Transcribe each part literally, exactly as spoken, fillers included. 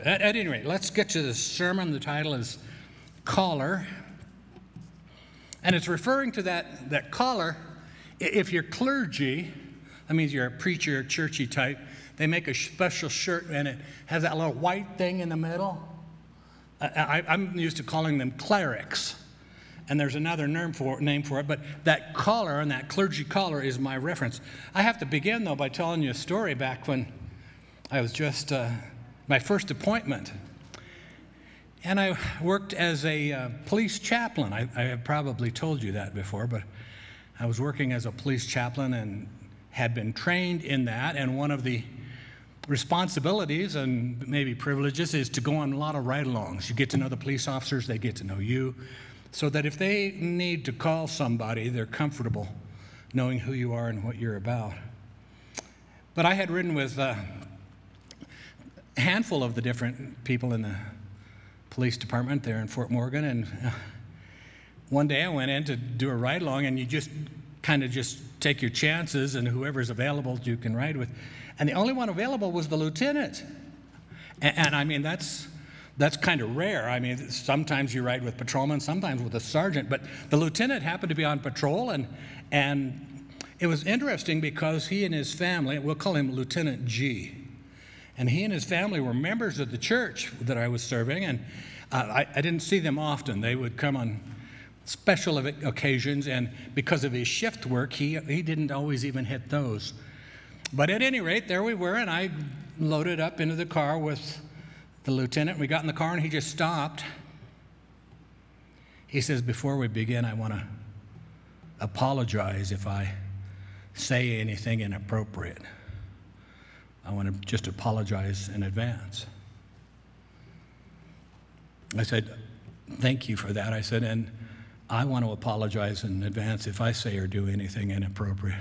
At, at any rate, let's get to the sermon. The title is Caller. And it's referring to that, that collar. If you're clergy, that means you're a preacher, churchy type, they make a special shirt and it has that little white thing in the middle. I, I, I'm used to calling them clerics. And there's another name for, name for it, but that collar and that clergy collar is my reference. I have to begin, though, by telling you a story back when I was just, uh, my first appointment. And I worked as a uh, police chaplain. I, I have probably told you that before, but I was working as a police chaplain and had been trained in that. And one of the responsibilities and maybe privileges is to go on a lot of ride-alongs. You get to know the police officers, they get to know you, so that if they need to call somebody, they're comfortable knowing who you are and what you're about. But I had ridden with uh, a handful of the different people in the police department there in Fort Morgan, and uh, one day I went in to do a ride along, and you just kind of just take your chances, and whoever's available you can ride with. And the only one available was the lieutenant. And, and I mean, that's that's kind of rare. I mean, sometimes you ride with patrolmen, sometimes with a sergeant, but the lieutenant happened to be on patrol, and and it was interesting because he and his family, we'll call him Lieutenant G, and he and his family were members of the church that I was serving, and uh, I, I didn't see them often. They would come on special occasions, and because of his shift work, he, he didn't always even hit those. But at any rate, there we were, and I loaded up into the car with the lieutenant. We got in the car, and he just stopped. He says, "Before we begin, I want to apologize if I say anything inappropriate. I want to just apologize in advance." I said, "Thank you for that." I said, "And I want to apologize in advance if I say or do anything inappropriate."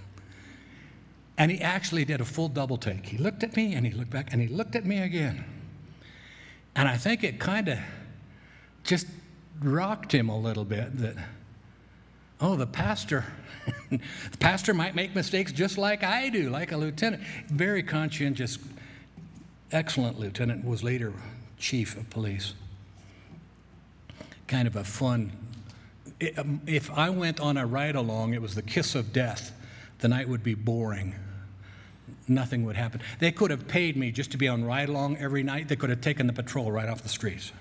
And he actually did a full double take. He looked at me, and he looked back, and he looked at me again. And I think it kind of just rocked him a little bit that, oh, the pastor, the pastor might make mistakes just like I do, like a lieutenant. Very conscientious, excellent lieutenant, was later chief of police. Kind of a fun, if I went on a ride-along, it was the kiss of death. The night would be boring. Nothing would happen. They could have paid me just to be on ride-along every night. They could have taken the patrol right off the streets.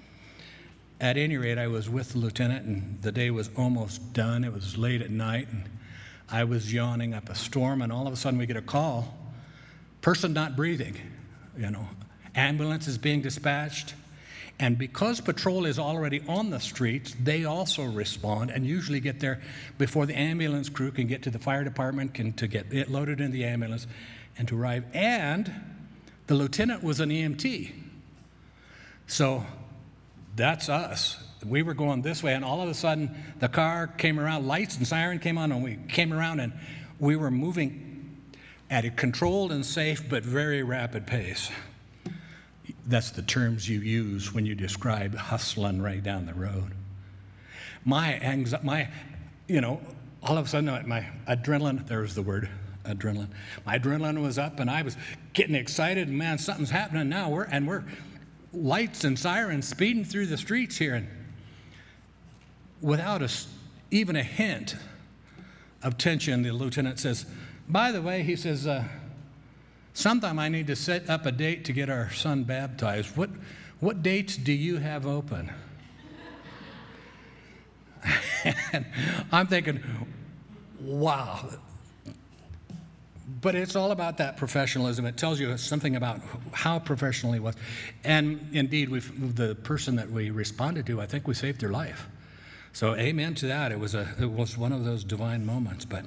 At any rate, I was with the lieutenant, and the day was almost done. It was late at night, and I was yawning up a storm, and all of a sudden we get a call. Person not breathing, you know. Ambulance is being dispatched. And because patrol is already on the streets, they also respond and usually get there before the ambulance crew can get to the fire department, can to get it loaded in the ambulance and to arrive. And the lieutenant was an E M T. So that's us. We were going this way, and all of a sudden the car came around, lights and siren came on, and we came around, and we were moving at a controlled and safe but very rapid pace. That's the terms you use when you describe hustling right down the road. My anxiety, my, you know, all of a sudden my adrenaline, there's the word, adrenaline. My adrenaline was up, and I was getting excited, and man, something's happening now. We're, and we're lights and sirens speeding through the streets here, and without a, even a hint of tension, the lieutenant says, "By the way," he says, uh, "sometime I need to set up a date to get our son baptized. What, what dates do you have open?" And I'm thinking, wow. But it's all about that professionalism. It tells you something about how professional he was. And indeed, we've, the person that we responded to, I think we saved their life. So amen to that. It was, a, it was one of those divine moments. But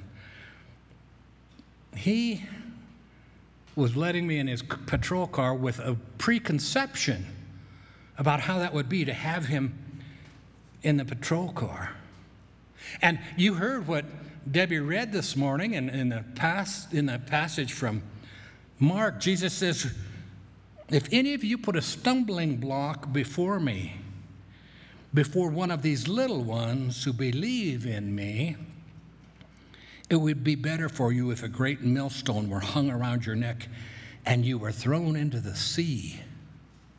he was letting me in his patrol car with a preconception about how that would be to have him in the patrol car. And you heard what Debbie read this morning in, in, the, past, in the passage from Mark. Jesus says, "If any of you put a stumbling block before me, before one of these little ones who believe in me, it would be better for you if a great millstone were hung around your neck and you were thrown into the sea.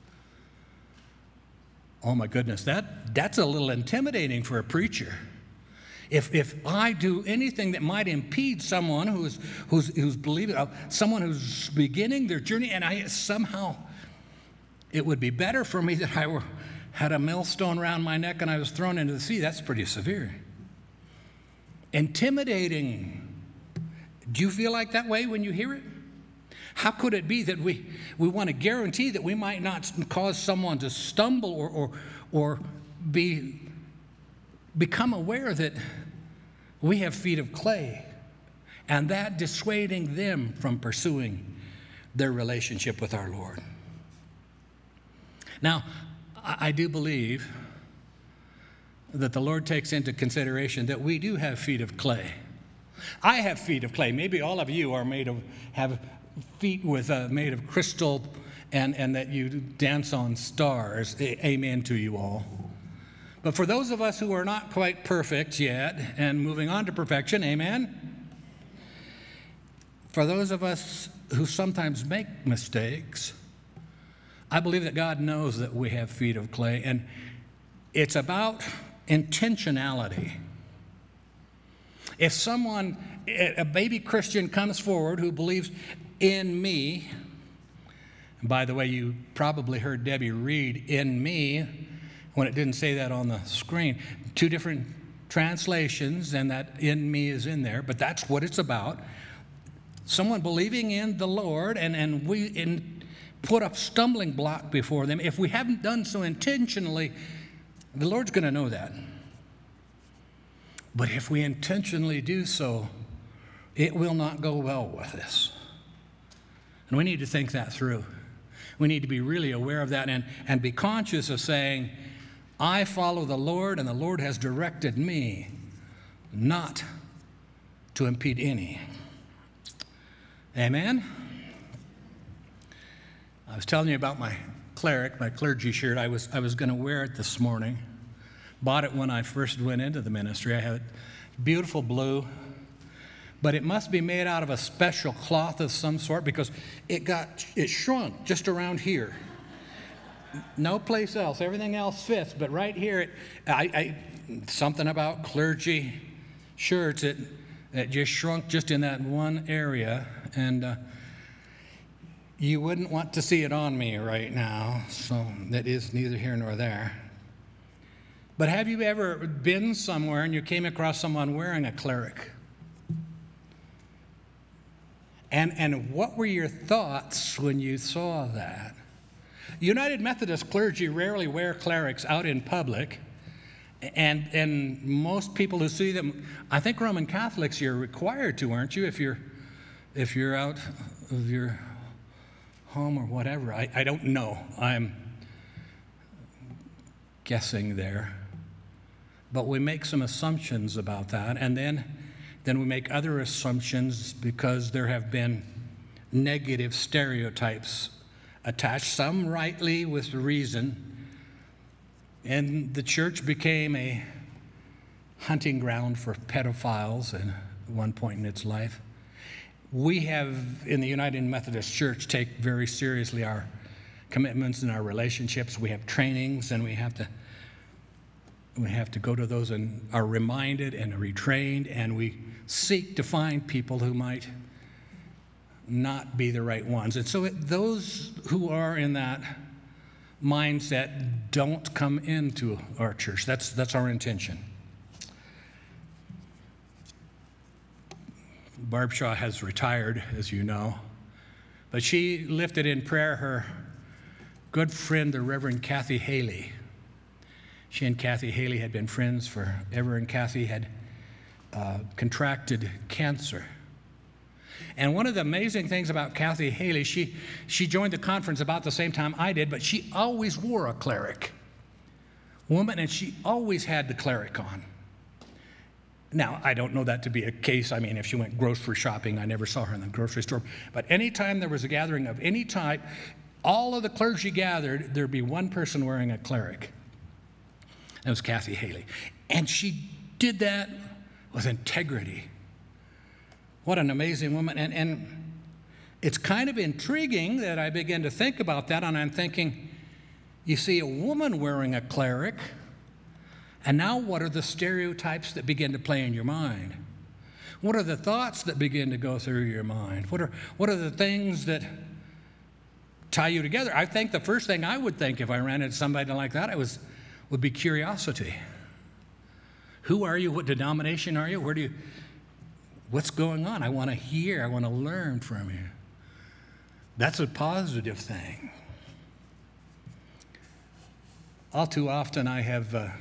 Oh my goodness, that, that's a little intimidating for a preacher. If, if I do anything that might impede someone who's, who's, who's believing, uh, someone who's beginning their journey, and I somehow, it would be better for me that I were, had a millstone around my neck and I was thrown into the sea. That's pretty severe. Intimidating. Do you feel like that way when you hear it? How could it be that we, we want to guarantee that we might not cause someone to stumble or, or, or be, become aware that we have feet of clay, and that dissuading them from pursuing their relationship with our Lord? Now, I, I do believe that the Lord takes into consideration that we do have feet of clay. I have feet of clay. Maybe all of you are made of, have feet with uh, made of crystal, and, and that you dance on stars. A- amen to you all. But for those of us who are not quite perfect yet and moving on to perfection, amen? For those of us who sometimes make mistakes, I believe that God knows that we have feet of clay, and it's about intentionality. If someone, a baby Christian comes forward who believes in me, and by the way, you probably heard Debbie read in me when it didn't say that on the screen. Two different translations, and that in me is in there, but that's what it's about. Someone believing in the Lord, and, and we in, put a stumbling block before them. If we haven't done so intentionally, the Lord's going to know that. But if we intentionally do so, it will not go well with us. And we need to think that through. We need to be really aware of that and, and be conscious of saying, I follow the Lord, and the Lord has directed me not to impede any. Amen? I was telling you about my cleric, my clergy shirt. I was, I was going to wear it this morning. Bought it when I first went into the ministry. I had beautiful blue, but it must be made out of a special cloth of some sort because it got, it shrunk just around here. No place else. Everything else fits, but right here, it, I, I, something about clergy shirts, it, it just shrunk just in that one area, and uh, you wouldn't want to see it on me right now, so that is neither here nor there. But have you ever been somewhere and you came across someone wearing a cleric? And, and what were your thoughts when you saw that? United Methodist clergy rarely wear clerics out in public, and, and most people who see them, I think Roman Catholics, you're required to, aren't you, if you're, if you're out of your home or whatever. I, I don't know. I'm guessing there. But we make some assumptions about that, and then, then we make other assumptions because there have been negative stereotypes attached, some rightly with reason, and the church became a hunting ground for pedophiles at one point in its life. We have, in the United Methodist Church, take very seriously our commitments and our relationships. We have trainings, and we have to We have to go to those and are reminded and retrained, and we seek to find people who might not be the right ones. And so it, those who are in that mindset don't come into our church. That's, that's our intention. Barb Shaw has retired, as you know, but she lifted in prayer her good friend, the Reverend Kathy Haley. She and Kathy Haley had been friends forever, and Kathy had uh, contracted cancer. And one of the amazing things about Kathy Haley, she, she joined the conference about the same time I did, but she always wore a cleric. Woman, and she always had the cleric on. Now, I don't know that to be a case. I mean, if she went grocery shopping, I never saw her in the grocery store. But anytime there was a gathering of any type, all of the clergy gathered, there'd be one person wearing a cleric. That was Kathy Haley. And she did that with integrity. What an amazing woman. And, and it's kind of intriguing that I begin to think about that, and I'm thinking, you see a woman wearing a cleric, and now what are the stereotypes that begin to play in your mind? What are the thoughts that begin to go through your mind? What are, what are the things that tie you together? I think the first thing I would think if I ran into somebody like that I was, would be curiosity. Who are you? What denomination are you? Where do you, what's going on? I want to hear. I want to learn from you. That's a positive thing. All too often I have uh,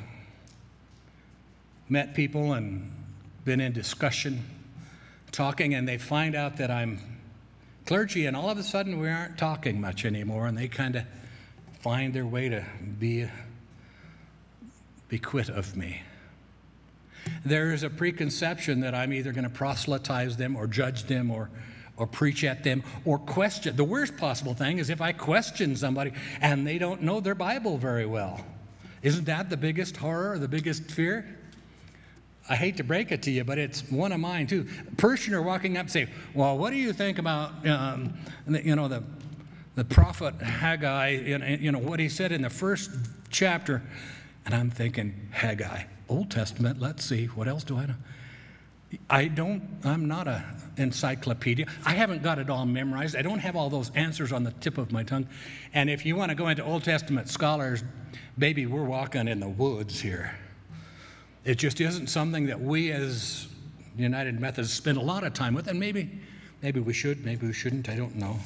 met people and been in discussion, talking, and they find out that I'm clergy, and all of a sudden we aren't talking much anymore, and they kind of find their way to be, be quit of me. There is a preconception that I'm either going to proselytize them or judge them or, or preach at them or question. The worst possible thing is if I question somebody and they don't know their Bible very well. Isn't that the biggest horror, the biggest fear? I hate to break it to you, but it's one of mine too. A parishioner walking up and say, well, what do you think about, um, the, you know, the, the prophet Haggai, you know, what he said in the first chapter? And I'm thinking, Haggai, Old Testament, let's see, what else do I know? I don't, I'm not an encyclopedia. I haven't got it all memorized. I don't have all those answers on the tip of my tongue. And if you want to go into Old Testament scholars, baby, we're walking in the woods here. It just isn't something that we as United Methodists spend a lot of time with, and maybe, maybe we should, maybe we shouldn't, I don't know.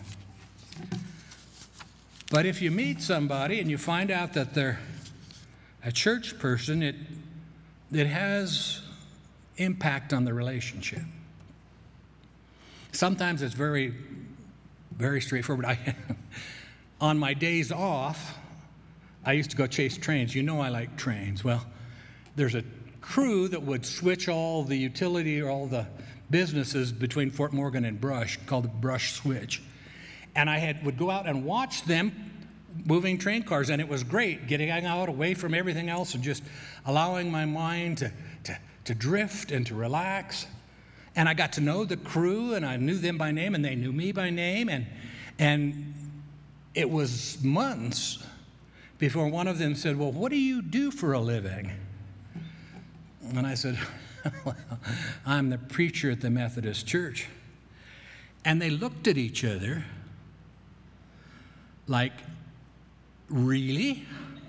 But if you meet somebody and you find out that they're a church person, it, it has impact on the relationship. Sometimes it's very, very straightforward. I, on my days off, I used to go chase trains. You know I like trains. Well, there's a crew that would switch all the utility or all the businesses between Fort Morgan and Brush, called the Brush Switch. And I had would go out and watch them moving train cars, and it was great, getting out away from everything else and just allowing my mind to, to, to drift and to relax. And I got to know the crew, and I knew them by name, and they knew me by name, and, and it was months before one of them said, well, what do you do for a living? And I said, well, I'm the preacher at the Methodist Church. And they looked at each other like, really?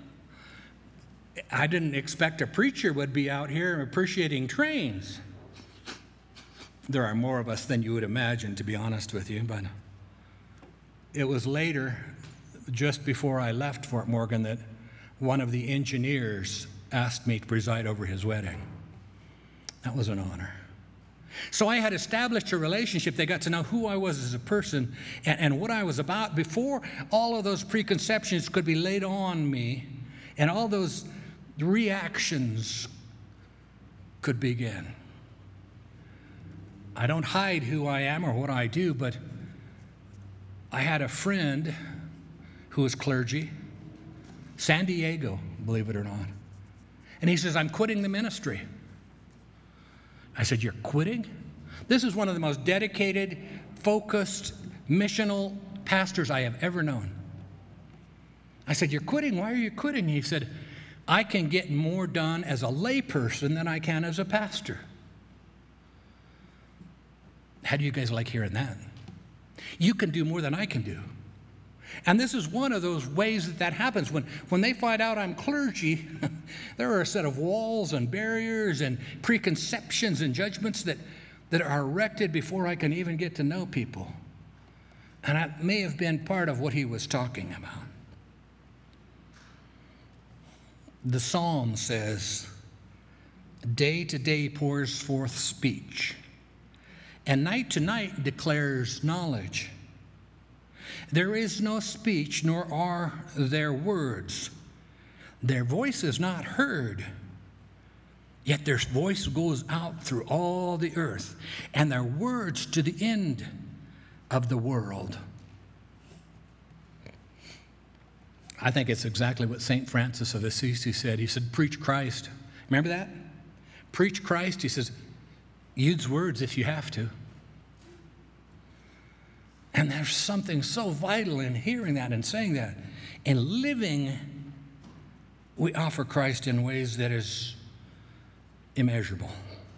I didn't expect a preacher would be out here appreciating trains. There are more of us than you would imagine, to be honest with you, but it was later, just before I left Fort Morgan, that one of the engineers asked me to preside over his wedding. That was an honor. So I had established a relationship. They got to know who I was as a person and, and what I was about before all of those preconceptions could be laid on me and all those reactions could begin. I don't hide who I am or what I do, but I had a friend who was clergy, San Diego, believe it or not. And he says, I'm quitting the ministry. I said, you're quitting? This is one of the most dedicated, focused, missional pastors I have ever known. I said, you're quitting? Why are you quitting? He said, I can get more done as a layperson than I can as a pastor. How do you guys like hearing that? You can do more than I can do. And this is one of those ways that that happens. When, when they find out I'm clergy, there are a set of walls and barriers and preconceptions and judgments that, that are erected before I can even get to know people. And that may have been part of what he was talking about. The psalm says, day to day pours forth speech, and night to night declares knowledge. There is no speech, nor are there words. Their voice is not heard, yet their voice goes out through all the earth, and their words to the end of the world. I think it's exactly what Saint Francis of Assisi said. He said, preach Christ. Remember that? Preach Christ. He says, use words if you have to. And there's something so vital in hearing that and saying that and living we offer Christ in ways that is immeasurable.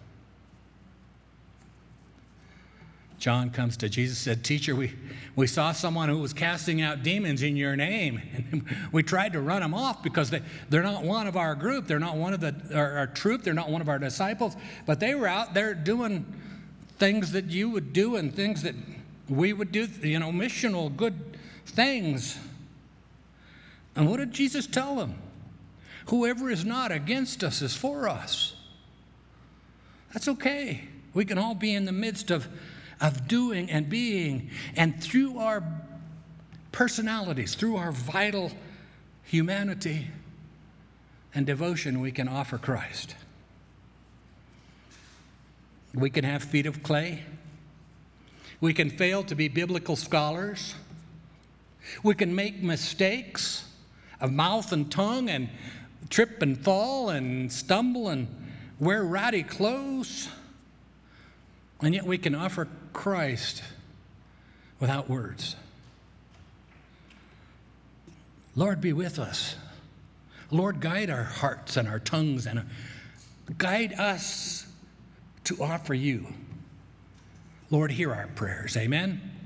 John comes to Jesus and said, "Teacher, we, we saw someone who was casting out demons in your name. And we tried to run them off because they, they're not one of our group. They're not one of the, our, our troop. They're not one of our disciples. But they were out there doing things that you would do and things that we would do, you know, missional, good things." And what did Jesus tell them? Whoever is not against us is for us. That's okay. We can all be in the midst of of doing and being, and through our personalities, through our vital humanity and devotion, we can offer Christ. We can have feet of clay. We can fail to be biblical scholars. We can make mistakes of mouth and tongue and trip and fall and stumble and wear ratty clothes. And yet we can offer Christ without words. Lord, be with us. Lord, guide our hearts and our tongues and guide us to offer you. Lord, hear our prayers. Amen.